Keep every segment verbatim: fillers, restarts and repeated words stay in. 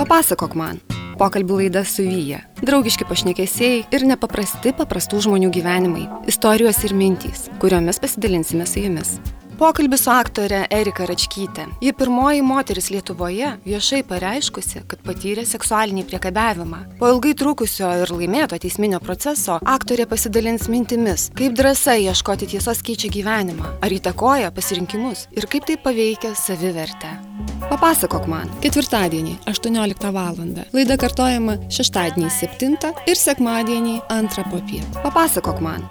Papasakok man. Pokalbių laida su Vyja. Draugiški pašnekesiai ir nepaprasti paprastų žmonių gyvenimai. Istorijos ir mintys, kuriomis pasidalinsime su jumis. Pokalbis su aktore Erika Račkyte. Ji pirmoji moteris Lietuvoje viešai pareiškusi, kad patyrė seksualinį priekabiavimą. Po ilgai trukusio ir laimėto teisminio proceso aktorė pasidalins mintimis, kaip drąsa ieškoti tiesos keičia gyvenimą, ar įtakoja pasirinkimus ir kaip tai paveikia savivertę. Papasakok man. Ketvirtadienį, aštuonioliktą valandą. Laida kartojama šeštadienį septintą ir sekmadienį antrą popiet. Papasakok man.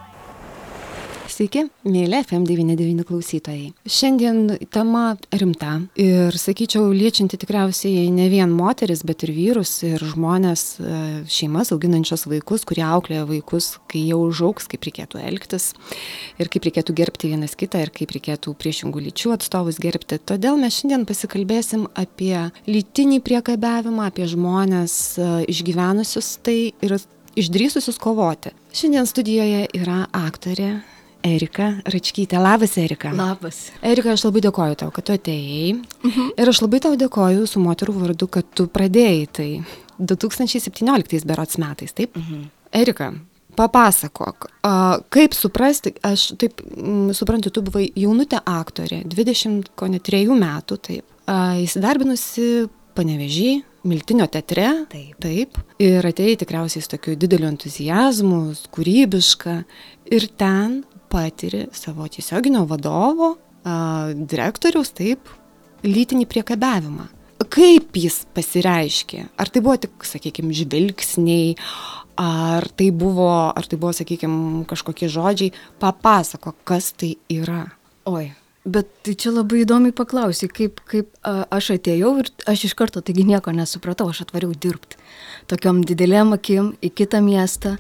Sveiki, mėly F M devyni devyni klausytojai. Šiandien tema rimta ir, sakyčiau, liečianti tikriausiai ne vien moteris, bet ir vyrus ir žmonės, šeimas auginančios vaikus, kurie auklėja vaikus, kai jie užaugs, kaip reikėtų elgtis ir kaip reikėtų gerbti vienas kitą ir kaip reikėtų priešingų lyčių atstovus gerbti. Todėl mes šiandien pasikalbėsim apie lytinį priekabiavimą, apie žmonės išgyvenusius tai ir išdrįsusius kovoti. Šiandien studijoje yra aktorė Erika Račkytė. Labas, Erika. Labas. Erika, aš labai dėkoju tau, kad tu atėjai. Mhm. Ir aš labai tau dėkoju su moterų vardu, kad tu pradėjai tai du tūkstančiai septynioliktais berods metais, taip? Mhm. Erika, papasakok, a, kaip suprasti, aš taip m, suprantu, tu buvai jaunutė aktorė, dvidešimt trejų metų, taip, a, įsidarbinusi Panevėžy, Miltinio teatre, taip. taip, ir atėjai tikriausiai su tokiu dideliu entuziazmu, kūrybiška, ir ten patiri savo tiesioginio vadovo, a, direktoriaus, taip, lytinį priekabiavimą. Kaip jis pasireiškė? Ar tai buvo tik, sakykime, žvilgsniai, ar tai buvo, ar tai buvo, sakykime, kažkokie žodžiai? Papasako, kas tai yra. Oi, bet tai čia labai įdomiai paklausai, kaip, kaip a, aš atėjau ir aš iš karto taigi nieko nesupratau, aš atvariau dirbti. Tokiom didelėm akim į kitą miestą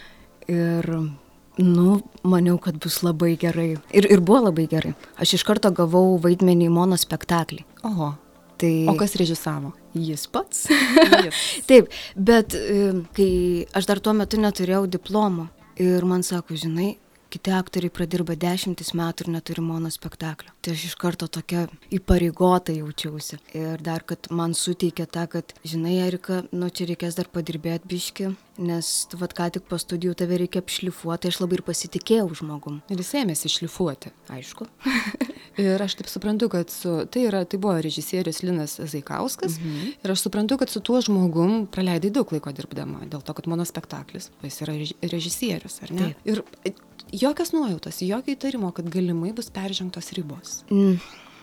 ir... Nu, maniau, kad bus labai gerai. Ir, ir buvo labai gerai. Aš iš karto gavau vaidmenį monospektaklį. Oho. Tai... O kas režisavo? Jis pats. Jis. Taip, bet kai aš dar tuo metu neturėjau diplomo ir man sako, žinai, kiti aktoriai pradirba dešimtis metų ir neturi monospektaklio. Tai aš iš karto tokia įpareigota jaučiausi. Ir dar, kad man suteikė tą, kad, žinai, Erika, nu čia reikės dar padirbėti biški, nes vat ką tik po studijų tave reikia apšlifuoti, aš labai ir pasitikėjau žmogum. Ir jis ėmėsi šlifuoti. Aišku. Ir aš taip suprantu, kad su, tai, yra, tai buvo režisierius Linas Zaikauskas, mhm. ir aš suprantu, kad su tuo žmogum praleidai daug laiko dirbdama, dėl to, kad monospektaklis, jis yra režisierius, ar ne? Taip. Ir jokios nuojautos, jokio įtarimo, kad galimai bus peržengtos ribos. Mm.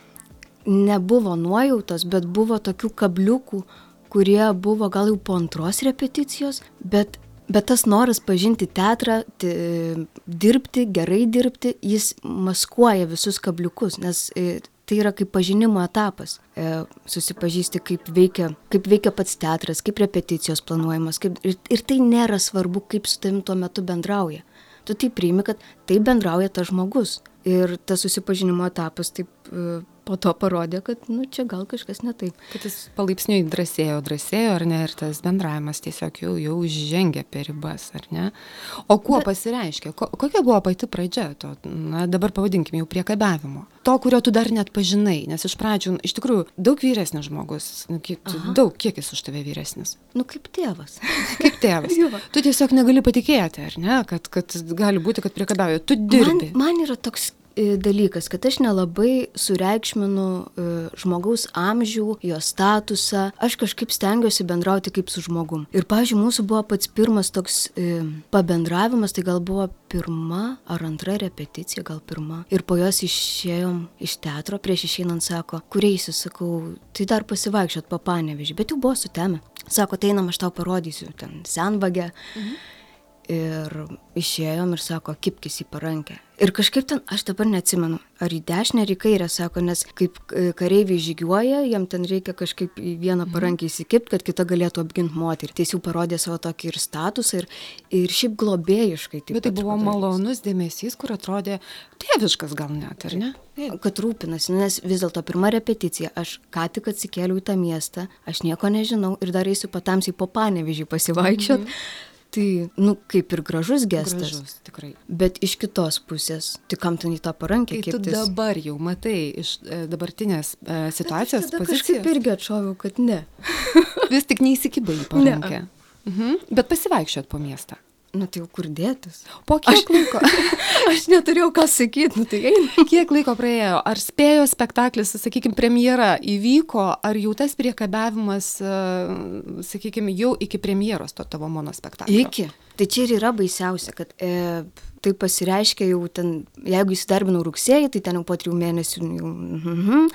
Nebuvo nuojautos, bet buvo tokių kabliukų, kurie buvo gal jau po antros repeticijos, bet, bet tas noras pažinti teatrą, t, dirbti, gerai dirbti, jis maskuoja visus kabliukus, nes e, tai yra kaip pažinimo etapas. E, susipažįsti, kaip veikia, kaip veikia pats teatras, kaip repeticijos planuojamas, kaip, ir, ir tai nėra svarbu, kaip su tavim tuo metu bendrauja. Tu tai priimi, kad tai bendrauja tas žmogus. Ir tas susipažinimo etapas taip e, po to parodė, kad nu, čia gal kažkas ne taip. Kad jis palaipsniui drąsėjo, drąsėjo, ar ne, ir tas bendravimas tiesiog jau, jau žengia per ribas, ar ne? O kuo Bet... pasireiškia? Ko, kokia buvo pati pradžia to, na, dabar pavadinkime jau priekabiavimo? To, kurio tu dar net pažinai, nes iš pradžių, iš tikrųjų, daug vyresnis žmogus, kiek, daug, kiek jis už tave vyresnis? Nu, kaip tėvas. Kaip tėvas. Tu tiesiog negali patikėti, ar ne, kad, kad gali būti, kad priekabiauja. Tu dirbi. Man, man yra toks dalykas, kad aš nelabai sureikšminu e, žmogaus amžių, jo statusą. Aš kažkaip stengiuosi bendrauti kaip su žmogum. Ir, pavyzdžiui, mūsų buvo pats pirmas toks e, pabendravimas, tai gal buvo pirma ar antra repeticija, gal pirma. Ir po jos išėjom iš teatro, prieš išeinant sako, kur eisi, sakau, tai dar pasivaikščiot po Panevėžį, bet jau buvo sutemę. Sako, tai einam, aš tau parodysiu, ten senvagę. Mhm. Ir išėjom ir sako, kipkis į parankę. Ir kažkaip ten, aš dabar neatsimenu, ar į dešinę, ar į kairę, sako, nes kaip kareiviai žygiuoja, jam ten reikia kažkaip į vieną parankę įsikipti, kad kita galėtų apginti moterį. Tai jis jau parodė savo tokį ir statusą, ir, ir šiaip globėjiškai. Bet tai buvo malonus dėmesys, kur atrodė tėviškas gal net, ar ne? Kad rūpinasi, nes vis dėlto pirma repeticija, aš ką tik atsikėliau į tą miestą, aš nieko nežinau ir dar eisiu patamsiai po Panevėžį pasivaikščiot. Mhm. Tai, nu, kaip ir gražus gestas. Gražus, tikrai. Bet iš kitos pusės, tai kam ten į tą parankę kiptis? Tai tu dabar jau matai iš e, dabartinės e, situacijos pozicijos. Kažkaip irgi atšoviau, kad ne. Vis tik neįsikibai į parankę. Mhm. Bet pasivaikščiot po miestą. Nu tai jau kur dėtis? Po kiek laiko? Aš neturėjau ką sakyti, nu tai eina. Kiek laiko praėjo? Ar spėjo spektaklis, sakykime, premjera įvyko, ar jau tas priekabiavimas, sakykime, jau iki premjeros to tavo monospektaklio? Iki. Tai čia ir yra baisiausia, kad e, tai pasireiškia jau ten, jeigu įsidarbinau rugsėjį, tai ten jau po trijų mėnesių jau. Mhm.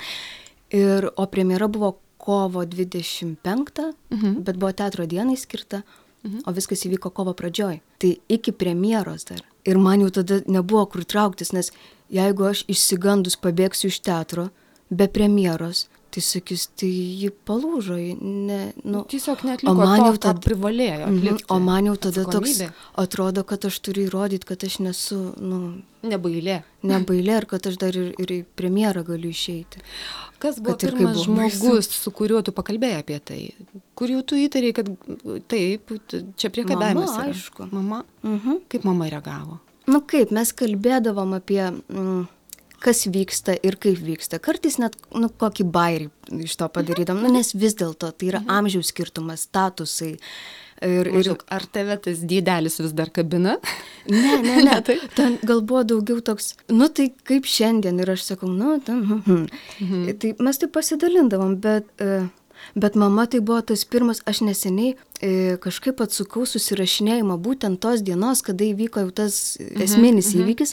Ir, o premjera buvo kovo dvidešimt penktą, mhm. bet buvo teatro dienai skirta. Mhm. O viskas įvyko kovo pradžioj. Tai iki premjeros dar. Ir man jau tada nebuvo kur trauktis, nes jeigu aš išsigandus pabėgsiu iš teatro be premjeros, tai sakys, tai ji palūžo. Ne, nu, tiesiog neatliko to, ką privalėjo atlikti. O man jau tada toks atrodo, kad aš turiu įrodyti, kad aš nesu, nu, nebailė. Nebailė ir kad aš dar ir, ir į premjerą galiu išeiti. Kas buvo pirmas žmogus, su kuriuo tu pakalbėjai apie tai? Kur jau tu įtariai, kad taip, čia priekabiavimas yra? Mama, aišku. Mama? Mhm. Kaip mama reagavo? Nu kaip, mes kalbėdavom apie, mm, kas vyksta ir kaip vyksta. Kartais net, nu, kokį bairį iš to padarydom, nu, nes vis dėlto tai yra mhm. amžiaus skirtumas, statusai. Ir, ir... Ar tave tas dėdelis vis dar kabina? Ne, ne, ne. Ten gal buvo daugiau toks, nu tai kaip šiandien. Ir aš sakau, nu, ten, hm, hm. Mhm. Tai mes tai pasidalindavom, bet, bet mama tai buvo tas pirmas, aš neseniai kažkaip atsukau susirašinėjimą būtent tos dienos, kada įvyko jau tas esminis mhm. įvykis.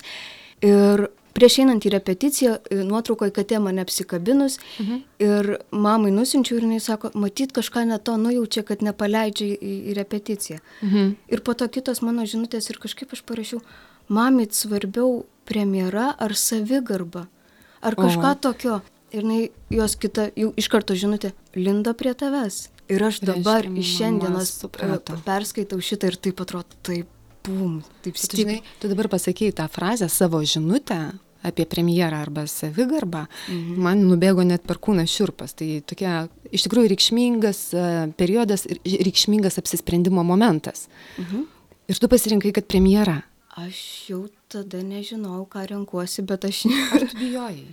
Ir prieš einant į repeticiją, nuotraukoje katė mane apsikabinus mhm. ir mamai nusinčiau ir jinai sako, matyt kažką ne to nujaučia, kad nepaleidžia į, į repeticiją. Mhm. Ir po to kitos mano žinutės ir kažkaip aš parašiau, mamit svarbiau premjera ar savigarba, ar kažką o. tokio. Ir jinai, jos kita, jau iš karto žinutė, lindo prie tavęs. Ir aš dabar Reiškia, iš šiandienos perskaitau šitą ir taip atrodo, taip, bum, taip stipriai. Tu dabar pasakei tą frazę, savo žinutę apie premjerą arba savigarbą, mhm. man nubėgo net per kūną šiurpas. Tai tokia iš tikrųjų reikšmingas periodas ir reikšmingas apsisprendimo momentas. Mhm. Ir tu pasirinkai, kad premjera. Aš jau tada nežinau, ką renkuosi, bet aš... Ar tu bijojai?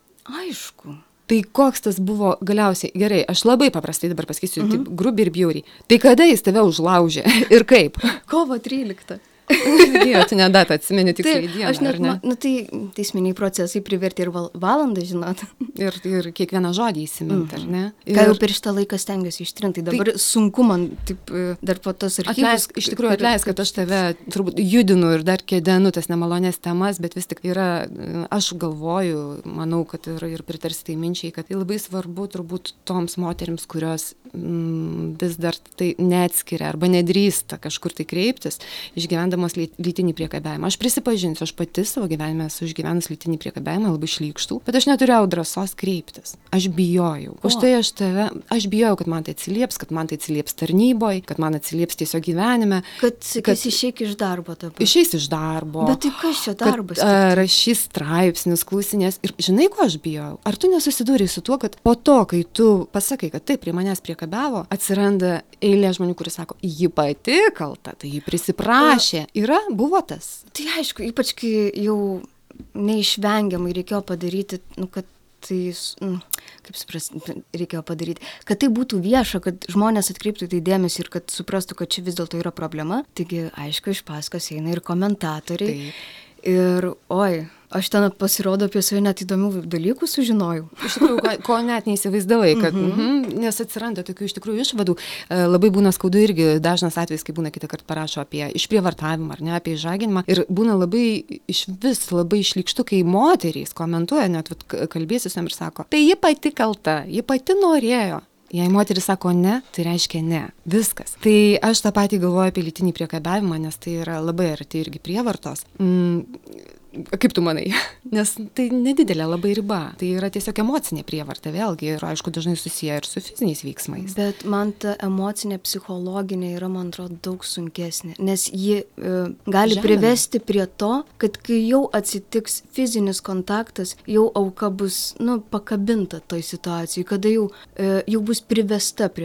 Aišku. Tai koks tas buvo galiausiai? Gerai, aš labai paprastai dabar pasakysiu, mhm. taip grubiai ir bjauriai. Tai kada jis tave užlaužė ir kaip? Kovo tryliktą. Dėjo, tu nedatą atsimeni tiksliai dieną, aš net, ar ne? Nu, tai teisminiai procesai privertė ir val, valandą, žinot. Ir, ir kiekvieną žodį įsiminti, mm. ar ne? Ir... Ką jau per šitą laiką stengiuosi ištrinti. Dabar tai... sunku man, taip, dar po tos archyvus... Atleisk, iš tikrųjų atleisk, kad aš tave turbūt judinu ir dar kėdenu tas nemalonės temas, bet vis tik yra, aš galvoju, manau, kad ir, ir pritarsi tai minčiai, kad tai labai svarbu turbūt toms moterims, kurios mm, vis dar tai neatskiria arba nedrįsta kažkur tai kreiptis, išgyvendama lytinį priekabiavimą. Aš prisipažinsiu, aš pati savo gyvenime esu išgyvenus lytinį priekabiavimą, labai šlykštų, bet aš neturėjau drąsos kreiptis. Aš bijojau. O štai aš tave, aš bijojau, kad man tai atsilieps, kad man tai atsilieps tarnyboj, kad man atsilieps tiesiog gyvenime. Kad, kad išeik iš darbo dabar. Išeis iš darbo. Bet tai kas čia darbas? Kad, a, rašys straipsnius, klausinės. Ir žinai, ko aš bijojau? Ar tu nesusidūrei su tuo, kad po to, kai tu pasakai, kad taip, prie manęs priekabiavo, atsiranda eilė žmonių, kuris sako, ji pati kalta, tai ji prisiprašė. Yra, buvo tas. Tai aišku, ypač kai jau neišvengiamai reikėjo padaryti, nu, kad tai, nu, kaip supras, reikėjo padaryti, kad tai būtų vieša, kad žmonės atkreiptų tai dėmesį ir kad suprastų, kad čia vis dėlto yra problema. Taigi, aišku, iš paskos eina ir komentatoriai. Taip. Ir, oi, aš ten pasirodo apie save net įdomių dalykų sužinojau. Iš tikrųjų, ko, ko net neįsivaizdavai, kad, mm-hmm. mm, nes atsiranda tokių iš tikrųjų išvadų. E, labai būna skaudu irgi dažnas atvejis, kai būna kitą kartą parašo apie išprievartavimą ar ne, apie išžaginimą. Ir būna labai iš vis labai šlykštu, kai moterys komentuoja, net kalbėsi su jam ir sako, tai ji pati kalta, ji pati norėjo. Jei moteris sako ne, tai reiškia ne. Viskas. Tai aš tą patį galvoju apie lytinį priekabiavimą, nes tai yra labai arti irgi prievartos. Mm, kaip tu manai? Nes tai nedidelė labai riba. Tai yra tiesiog emocinė prievarta vėlgi ir aišku dažnai susiję ir su fiziniais veiksmais. Bet man ta emocinė, psichologinė yra, man atrodo, daug sunkesnė. Nes ji e, gali Žemė. privesti prie to, kad kai jau atsitiks fizinis kontaktas, jau auka bus, nu, pakabinta toj situacijai, kada jau, e, jau bus privesta prie to.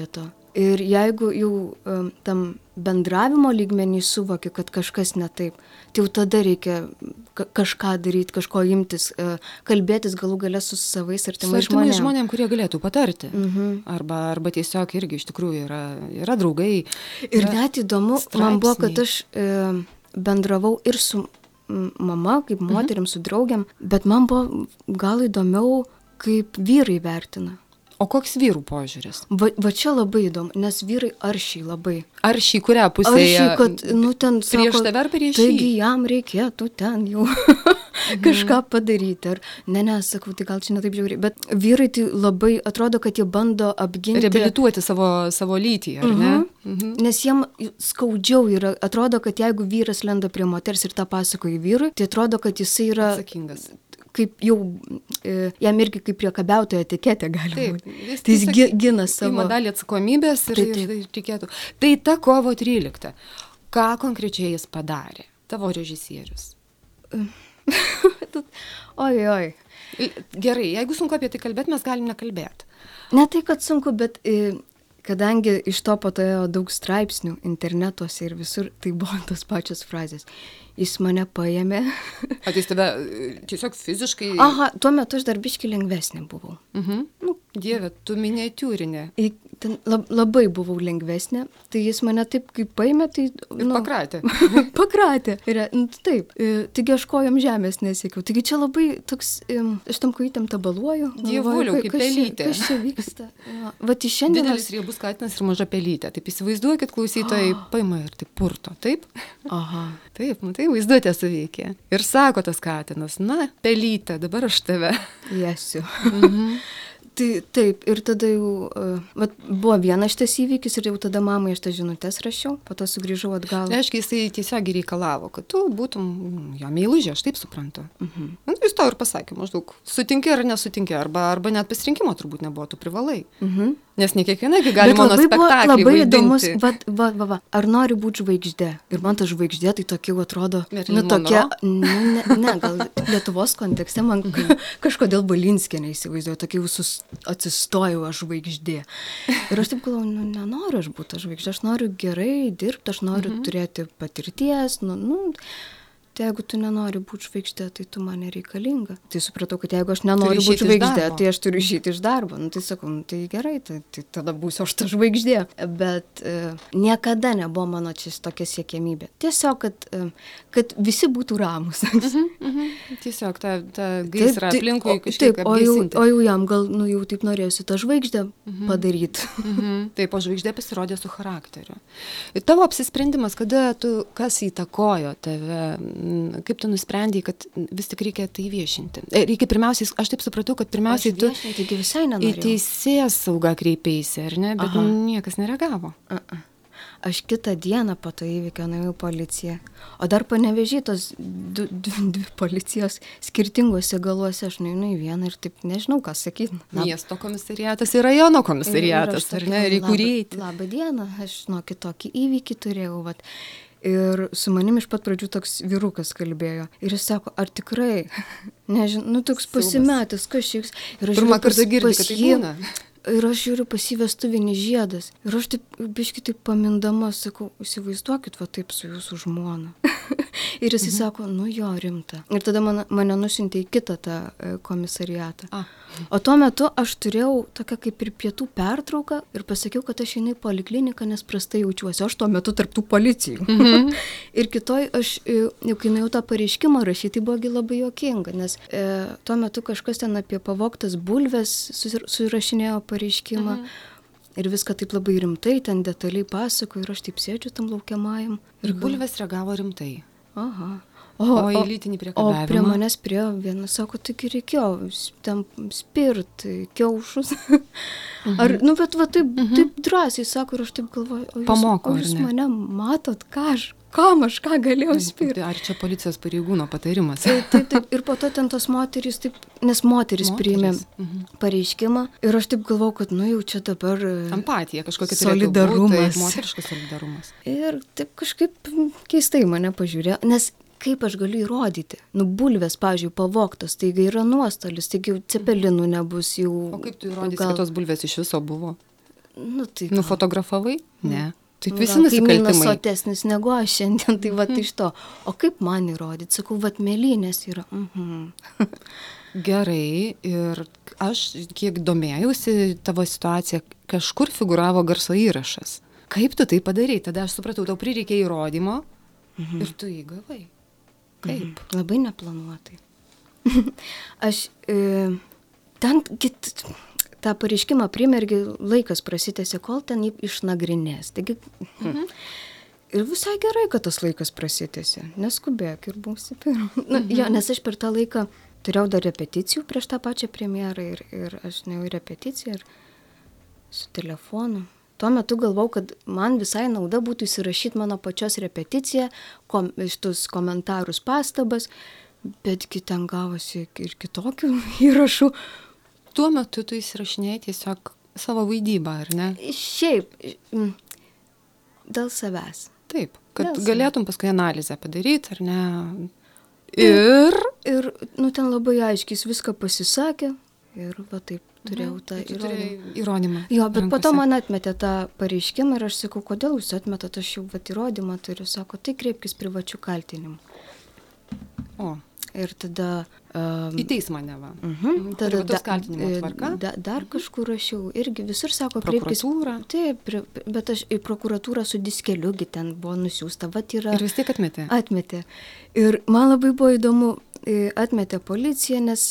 Ir jeigu jau um, tam bendravimo lygmenį suvoki, kad kažkas ne taip, tai jau tada reikia ka- kažką daryti, kažko imtis, uh, kalbėtis galų gale su savais artimais Su artimais žmonėm. žmonėm, kurie galėtų patarti. Mhm. Arba, arba tiesiog irgi iš tikrųjų yra, yra draugai. Ir yra net įdomu, man buvo, kad aš e, bendravau ir su m, mama, kaip moterim, su draugiam, bet man buvo gal įdomiau, kaip vyrai vertina. O koks vyrų požiūris? Va, va čia labai įdomu, nes vyrai aršiai labai. Ar šį kurią pusę? Aršiai, kad, nu, ten prieš sako, tave ar prieš taigi jį? jam reikėtų ten jau kažką padaryti. Ar, ne, ne, sakau, tai gal čia ne taip žiauriai, bet vyrai tai labai atrodo, kad jie bando apginti. Reabilituoti savo, savo lytį, ar ne? Mhm. Mhm. Nes jiem skaudžiau yra, atrodo, kad jeigu vyras lenda prie moters ir tą pasakoja vyrui, tai atrodo, kad jisai yra Atsakingas. kaip jau, e, jam irgi kaip priekabiautojo etiketė gali Taip, būti. jis Tai jis tiesiog gi- gina savo. Ima dalį atsakomybės ir, Taip, ir, taip. ir reikėtų. Tai ta kovo trylikta. Ką konkrečiai jis padarė? Tavo režisierius. Oi, oi. Gerai, jeigu sunku apie tai kalbėti, mes galim nekalbėti. Ne tai, kad sunku, bet e, kadangi iš to patojėjo daug straipsnių internetuose ir visur, tai buvo tos pačios frazės. Jis mane paėmė. Ar jis tave e, tiesiog fiziškai... Aha, tuo metu aš dar biški lengvesnė buvau. Mhm. Nu, Dieve, tu miniatiūrinė. I- Ten lab, labai buvau lengvesnė, tai jis mane taip kaip paėmė, tai... Ir pakratė. pakratė. Ir, nu, taip, e, taigi aš kojom žemės nesiekiau. Taigi čia labai toks, e, aš tam kojytėm tabaluoju. Dievuliau, kaip pelytė. Kas čia vyksta? Ja. Vat iš šiandien... Didelis riebus katinas ir maža pelytė. Taip įsivaizduokit, klausytojai, paima ir taip purto, taip? Aha. Taip, nu tai vaizduotė suveikė. Ir sako tas katinas, na, pelytė, dabar aš tave. Jesiu. Mhm. Tai taip, ir tada jau, uh, vat, buvo vienas šitas įvykis ir jau tada mamai aš tas žinutės rašiau, po to sugrįžau atgal. Reiškia, jisai tiesiog reikalavo, kad tu būtum jo meilužė, aš taip suprantu. Mhm. Nu, jis to ir pasakė, maždaug, sutinki ar nesutinki, arba, arba net pasirinkimo turbūt nebuvo, tu privalai. Mhm. Nes ne kiekviena gali Bet mano labai buvo spektaklį labai vaidinti. įdomus, va, va, va, va, ar nori būti žvaigždė? Ir man ta žvaigždė tai tokia jau atrodo, Marilyn nu tokia, Monroe? ne, ne, gal Lietuvos kontekste man ka- kažkodėl Balinskienė įsivaizduoju, tokia jau sus, atsistojau aš žvaigždė. Ir aš taip galvoju, nu nenoriu aš būti ta žvaigždė, aš noriu gerai dirbti, aš noriu Mhm. turėti patirties, nu, nu, tai jeigu tu nenori būti žvaigždė, tai tu man nereikalinga. Tai supratau, kad jeigu aš nenoriu išeiti būti iš žvaigždė, darbo. tai aš turiu išeiti iš darbo. Nu, tai sakau, nu, tai gerai, tai, tai tada būsiu aš ta žvaigždė. Bet e, niekada nebuvo mano čia tokia siekiamybė. Tiesiog, kad, e, kad visi būtų ramus. Mhm, mhm. Tiesiog ta, ta gaisra Taip, tai- aplinkui o- kažkiek taip, o jau, apgesinti. o jau jam gal, nu jau taip norėjusi tą žvaigždę mhm. padaryti. Mhm. Taip, o žvaigždė pasirodė su charakteriu. Ir tavo apsisprendimas, kada tu, kas įtakojo tave, m, kaip tu nusprendei, kad vis tik reikia tai viešinti. E, Reikia pirmiausiai, aš taip supratau, kad pirmiausiai tu Taigi visai į nenorėjau. teisės saugą kreipėsi, ar ne? Bet Aha. niekas nereagavo. Uh-uh. Aš kitą dieną po to įvykio nuėjau į policiją. O dar Panevėžy tos du, du, dvi policijos skirtinguose galuose. Aš nueinu į vieną ir taip nežinau, ką sakyti. Miesto komisariatas ir rajono komisariatas, ar ne? Ir į kurį eiti. Labą dieną, aš nuo kitokį įvykį turėjau. Vat. Ir su manim iš pat pradžių toks vyrukas kalbėjo. Ir jis sako, ar tikrai, nežinau, nu toks Siaubas. pasimetęs, kažkiek. Ir aš Pirmą žiūriu pas- kartą girdi, pas kad tai jį- būna. Ir aš žiūriu pas jį vestuvinis žiedas. Ir aš taip, biški taip pamindama, sakau, įsivaizduokit va taip su jūsų žmona. Ir jis mhm. sako, nu jo, rimta. Ir tada man, mane nusintė į kitą tą e, komisariatą. A. O tuo metu aš turėjau tokią kaip ir pietų pertrauką ir pasakiau, kad aš einu į polikliniką, nes prastai jaučiuosi. Aš tuo metu tarp tų policijų. Mhm. Ir kitoj aš, e, jau kai nuėjau tą pareiškimą rašyti, tai buvogi labai juokinga, nes e, tuo metu kažkas ten apie pavogtas bulves susir- surašinėjo pareiškimą. Mhm. Ir viską taip labai rimtai, ten detaliai pasako ir aš taip sėdžiu tam laukiamajam. Ir bulvės reagavo rimtai. Aha. O į lytinį O priekabiavimą? prie manęs prie vienas sako, taigi reikėjo s- ten spirt, kiaušus. Ar, nu, bet va taip, taip drąsiai sako ir aš taip galvoju, o jūs, Pamoko, o ar jūs ne? mane matot, ką aš, kam aš, ką galėjau spirti. Ar čia policijos pareigūno patarimas? Taip, taip, taip. Ir po to ten tos moterys, taip, nes moteris, Moterys, priėmė mhm. pareiškimą ir aš taip galvojau, kad nu jau čia dabar... e, Empatija kažkokia Solidarumas. turėtų būt, tai moteriškas solidarumas. Ir taip kažkaip keistai mane pažiūrėjo, nes kaip aš galiu įrodyti? Nu, bulvės, pavyzdžiui, pavogtos, taigi yra nuostolis, taigi jau cepelinų nebus jau... O kaip tu įrodysi, kad tos bulvės iš viso buvo? Nu, tai gal. Nufotografavai? Ne. Taip Nu, visi gal kaimynas nusikaltimai. sotesnis negu aš šiandien, tai vat iš to. O kaip man įrodyti? Sakau, vat mėlynės yra. Mhm. Gerai, ir aš kiek domėjausi tavo situaciją, kažkur figuravo garso įrašas. Kaip tu tai padarai? Tada aš supratau, tau prireikė įrodymo mhm. ir tu jį gavai. Kaip? Mhm. Labai neplanuotai. Aš e, ten kit, tą pareiškimą primergi, laikas prasitęsė, kol ten jį išnagrinės. Taigi, mhm. ir visai gerai, kad tas laikas prasitęsė. Neskubėk ir būsi pirma. Mhm. Na, jo, nes aš per tą laiką turėjau dar repeticijų prieš tą pačią premjerą ir, ir aš nejau repeticiją ir su telefonu. Tuo metu galvau, kad man visai nauda būtų įsirašyti mano pačios repeticiją, kom, šitus komentarus, pastabas, betgi ten gavosi ir kitokių įrašų. Tuo metu tu įsirašinėjai tiesiog savo vaidybą, ar ne? Šiaip, dėl savęs. Taip, kad dėl galėtum paskui analizę padaryti, ar ne? Ir? Ir, nu, ten labai aiškiai jis viską pasisakė ir va taip turėjau tą mhm, įrodymą. įrodymą. Jo, bet rankose. po to man atmetė tą pareiškimą ir aš sakau, kodėl jūs atmetat, aš jau vat įrodymą turiu, sako, tai kreipkis privačių kaltinimų. O. Ir tada... Um, į teismą neva. Uh-huh, tada privatus kaltinimo tvarka. Da, dar kažkur rašiau, irgi visur sako, prokuratūra. Taip, pri, bet aš į prokuratūrą su diskeliugi ten buvo nusiųsta, vat yra... Ir vis tiek atmetė. Atmetė. Ir man labai buvo įdomu, atmetė policija, nes,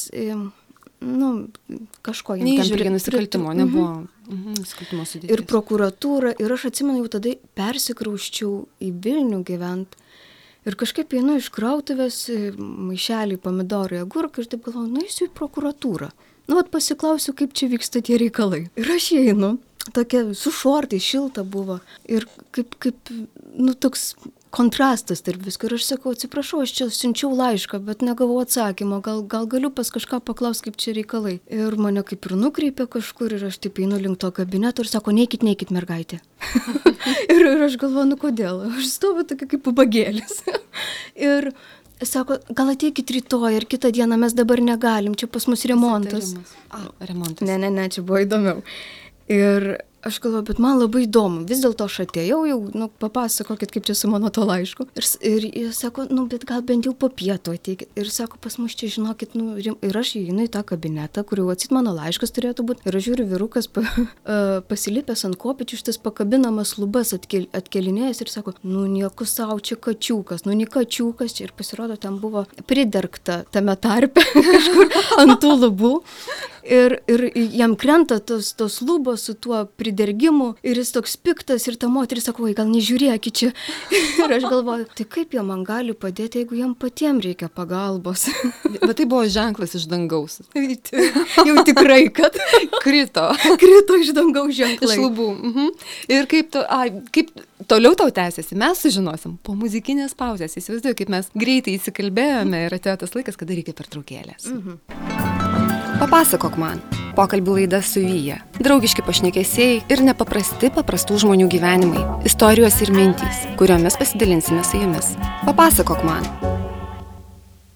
nu, kažko jam... Neįžvelgė nusikaltimo, pri, nebuvo mhm, nusikaltimo sudėtis. Ir prokuratūra, ir aš atsimenu, jau tada persikrauščiau į Vilnių gyvent. Ir kažkaip einu iš krautuvės, maišelį, pomidorai, agurkai, ir taip galvoju, nueisiu į prokuratūrą. Nu, vat pasiklausiu, kaip čia vyksta tie reikalai. Ir aš einu, tokia su šortai, šilta buvo. Ir kaip, kaip, nu, toks kontrastas tarp visko. Ir aš sakau, atsiprašau, aš čia siunčiau laišką, bet negavau atsakymo, gal, gal galiu pas kažką paklausti, kaip čia reikalai. Ir mane kaip ir nukreipė kažkur, ir aš taip einu link to kabineto ir sako, neikit, neikit, mergaitė. ir, ir aš galvoju, nu kodėl? Aš stoviu tokia kaip ubagėlis. ir sako, gal ateikit rytoj ir kitą dieną, mes dabar negalim, čia pas mus remontas. A, remontas. Ne, ne, ne, čia buvo įdomiau. Ir aš galvoju, bet man labai įdomu, vis dėlto aš atėjau, jau, nu, papasakokit, kaip čia su mano to laišku. Ir, ir jis sako, nu, bet gal bent jau po pietų ateikit. Ir sako, pas mus čia, žinokit, nu, ir aš įeinu į tą kabinetą, kur jau atsit mano laiškas turėtų būti. Ir aš žiūriu, vyrukas pa, uh, pasilipęs ant kopečių, šitas pakabinamas lubas atkel, atkelinėjęs ir sako, nu, nieko savo, čia kačiukas, nu, ni kačiukas. Ir pasirodo, ten buvo pridergta tame tarpe kažkur ant tų lubų. Ir, ir jam krenta tos, tos lubos su tuo pridergimu ir jis toks piktas ir ta moteris sako, oi, gal nežiūrėkit čia. Ir aš galvoju, tai kaip jie man gali padėti, jeigu jam patiems reikia pagalbos. Bet tai buvo ženklas iš dangaus. Jau tikrai, kad krito. Krito iš dangaus ženklai. Iš lubų. Mhm. Ir kaip, tu, a, kaip toliau tau tęsiasi, mes sužinosim po muzikinės pauzės. Įsivaizduoju, kaip mes greitai įsikalbėjome ir atėjo tas laikas, kada reikia pertraukėlės. Mhm. Papasakok man. Pokalbių laida su Vyja. Draugiški pašnekesiai ir nepaprasti paprastų žmonių gyvenimai. Istorijos ir mintys, kuriomis pasidalinsime su jumis. Papasakok man.